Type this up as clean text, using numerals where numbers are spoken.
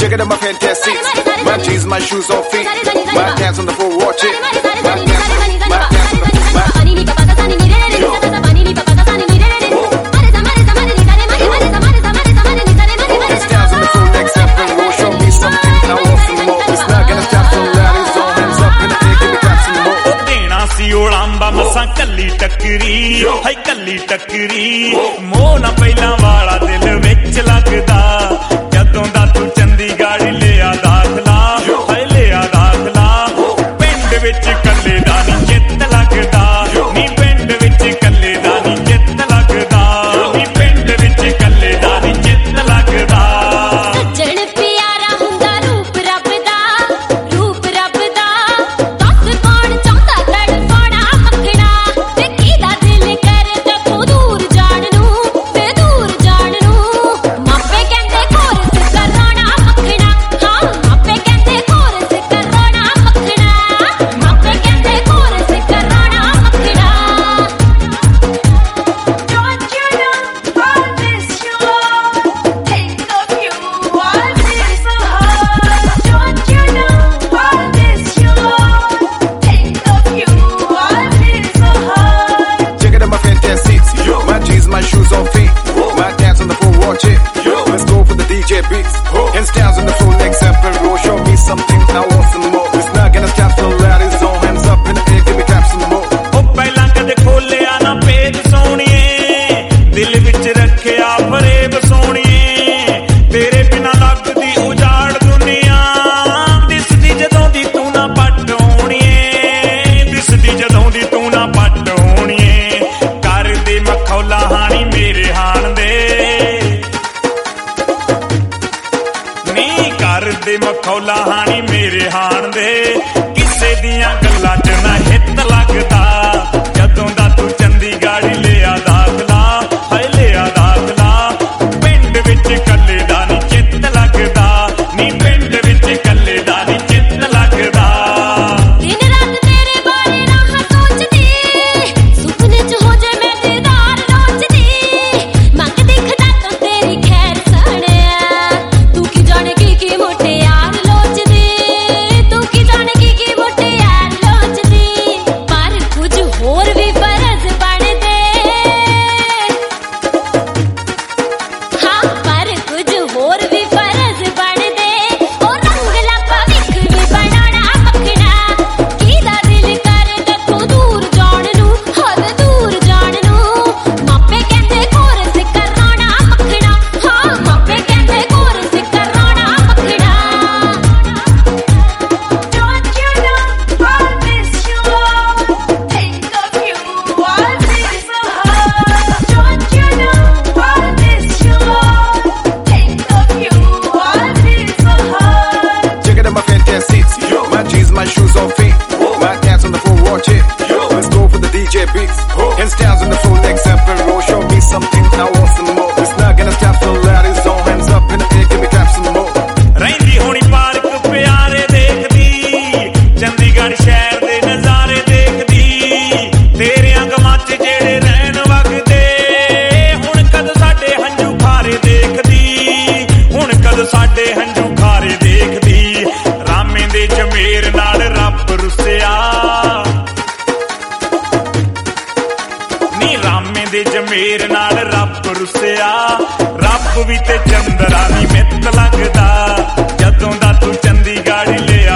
Check it out, my fantastic. My jeans, my shoes on feet. My dance on the floor, watch it. My dance on the It's dance on the floor, next up and roll. Show me something, I want some more. It's not gonna stop, so loud, it's all hands up in the air, give me clap some more. ਦੇਣਾ ਸੀ ਉਲਾਂਬਾ ਮਸਾਂ ਕੱਲੀ ਟੱਕਰੀ high ਕੱਲੀ ਟੱਕਰੀ ਮੋਹ ਨਾ ਪਹਿਲਾਂ ਵਾਲਾ ਦਿਲ ਵਿੱਚ ਲੱਗਦਾ ਜਦੋਂ ਦਾ ਤੂੰ ਚੰਡੀਗੜ੍ਹ ਲਿਆ ਦਾਖਲਾ ਹਾਏ ਲਿਆ ਦਾਖਲਾ ਪਿੰਡ ਵਿੱਚ ਕੱਲੇ ਦਾ ਨੀ ਚਿੱਤ ਲੱਗਦਾ ਨੀ ਪਿੰਡ ਵਿੱਚ ਕੱਲੇ ਦਾ ਨੀ ਚਿੱਤ ਲੱਗਦਾ ਨੀ ਪਿੰਡ ਵਿੱਚ ਕੱਲੇ ਦਾ ਨੀ ਚਿੱਤ ਲੱਗਦਾ ਸੱਜਣ ਪਿਆਰਾ ਹੁੰਦਾ ਰੂਪ ਰੱਬ ਦਾ ਦੱਸ ਕੌਣ ਚਾਹੁੰਦਾ ਤੜਫਣਾ ਮੱਖਣਾ ਤੇ ਕਿਹਦਾ ਦਿਲ ਕਰਦਾ ਤੂੰ ਦੂਰ ਜਾਣ ਨੂੰ ਤੇ ਦੂਰ ਜਾਣ ਨੂੰ ਮਾਪੇ ਕਹਿੰਦੇ ਕੋਰਸ ਕਰਾਉਣਾ ਮੱਖਣਾ ਹਾਂ ਮਾਪੇ ਕਹਿੰਦੇ ਕੋਰਸ ਕਰਾਉਣਾ ਮੱਖਣਾ ਮਾਪੇ ਕਹਿੰਦੇ ਕੋਰਸ ਕਰਾਉਣਾ ਮੱਖਣਾ Don't you know all this you love? Think of you, all this so hard. Don't you know all this you love? Think of you, all this so hard. Check it out, my fantastic. My jeans, my shoes on feet. My dance on the floor, watch it. Let's go for the DJ beats. Hands down on the floor, next up and roll. Show me something, I want some more. It's not gonna stop, so loud, it's all hands up in the air, give me clap some more. ਉਹ ਪਹਿਲਾਂ ਕਦੇ ਖੋਲਿਆ ਨਾ ਭੇਦ ਸੋਹਣੀਏ ਦਿਲ ਵਿੱਚ ਰੱਖਿਆ ਫਰੇਬ ਸੋਹਣੀਏ ਤੇਰੇ ਬਿਨਾਂ ਲੱਗਦੀ ਉਜਾੜ ਦੁਨੀਆ ਦਿਸਦੀ ਜਦੋਂ ਦੀ ਤੂੰ ਨਾ ਪੱਟ ਹੋਣੀਏ ਦਿਸਦੀ ਜਦੋਂ ਦੀ ਤੂੰ ਨਾ ਪੱਟ ਹੋਣੀਏ ਕਰਦੇ ਮਖੌਲਾ ਹਾਣੀ ਮੇਰੇ ਹਾਣ ਦੇ ਨਹੀਂ ਕਰਦੇ ਮਖੌਲਾ ਹਾਣੀ ਮੇਰੇ ਹਾਣ ਦੇ ਕਿਸੇ ਦੀਆਂ ਗੱਲਾਂ 'ਚ ਨਾ ਹਿੱਤ ਲੱਗਦਾ ਜਦੋਂ ਦਾ ਤੂੰ ਚੰਡੀਗੜ੍ਹ ਲਿਆ ਦਾਖਲਾ ਹਾਏ ਲਿਆ ਦਾਖਲਾ ਪਿੰਡ ਵਿੱਚ ਕੱਲੇ ਦਾ ਨੀ ਚਿੱਤ ਲੱਗਦਾ ਨੀ ਪਿੰਡ ਵਿੱਚ ਕੱਲੇ ਦਾ ਨੀ ਚਿੱਤ ਲੱਗਦਾ ਦਿਨ ਰਾਤ ਤੇਰੇ ਬਾਰੇ ਰਾਹ ਸੋਚਦੀ ਸੁਪਨੇ 'ਚ ਹੋ ਜੇ ਮੈਂ ਦੀਦਾਰ ਲੋਚਦੀ ਮੰਗਦੀ ਖੁਦਾ ਤੋਂ ਤੇਰੀ ਖੈਰ ਸਣਿਆ ਤੂੰ ਕੀ ਜਾਣੇ ਕੀ ਮੁਟਿਆਰ ਲੋਚਦੀ ਤੂੰ ਕੀ ਜਾਣੇ ਕੀ ਮੁਟਿਆਰ ਲੋਚਦੀ ਪਰ ਕੁਝ ਹੋਰ ਵੀ ਫਰਜ਼ ਬਣਦੇ ਹਾਂ ਪਰ ਕੁਝ ਹੋਰ ਵੀ ਫਰਜ਼ ਬਣਦੇ ਉਹ ਰੰਗਲਾ ਭਵਿੱਖ ਵੀ ਬਣਾਉਣਾ ਮੱਖਣਾ ਕਿਹਦਾ ਦਿਲ ਕਰਦਾ ਤੂੰ ਦੂਰ ਜਾਣ ਨੂੰ ਹੱਦ ਦੂਰ ਜਾਣ ਨੂੰ ਮਾਪੇ ਕਹਿੰਦੇ ਕੋਰਸ ਕਰਾਉਣਾ ਮੱਖਣਾ ਹਾਂ ਮਾਪੇ ਕਹਿੰਦੇ ਕੋਰਸ ਕਰਾਉਣਾ ਮੱਖਣਾ Don't you know all this you love? Think of you, all this so hard. Don't you know all this you love? Think of you, all this so hard. Check it out, my fantastic. My jeans, my shoes on feet. My dance on the floor, watch it. Let's go for the DJ beats. Hands down on the floor, next up and roll. Show me something, I want some more. It's not gonna stop, so loud, it's all hands up in the air, give me clap some more. ਰਹਿੰਦੀ ਹੋਣੀ park ਪਿਆਰੇ ਦੇਖਦੀ ਚੰਡੀਗੜ੍ਹ ਸ਼ਹਿਰ ਦੇ ਨਜ਼ਾਰੇ ਦੇਖਦੀ ਤੇਰਿਆਂ ਗਮਾਂ 'ਚ ਜਿਹੜੇ ਰਹਿਣ ਵਗਦੇ ਹੁਣ ਕਦ ਸਾਡੇ ਹੰਝੂ ਖਾਰੇ ਦੇਖਦੀ ਹੁਣ ਕਦ ਸਾਡੇ ਹੰਝੂ ਖਾਰੇ ਦੇਖਦੀ ਰਾਮੇ ਦੇ ਜਮੇਰ ਨਾਲ ਰੱਬ ਰੁੱਸਿਆ ਨੀ ਰਾਮੇ ਦੇ ਜਮੇਰ ਨਾਲ ਰੱਬ ਰੁੱਸਿਆ ਰੱਬ ਵੀ ਤੇ ਚੰਦਰਾ ਨੀ ਮਿੱਤ ਲੱਗਦਾ ਜਦੋਂ ਦਾ ਤੂੰ ਚੰਡੀਗੜ੍ਹ ਲਿਆ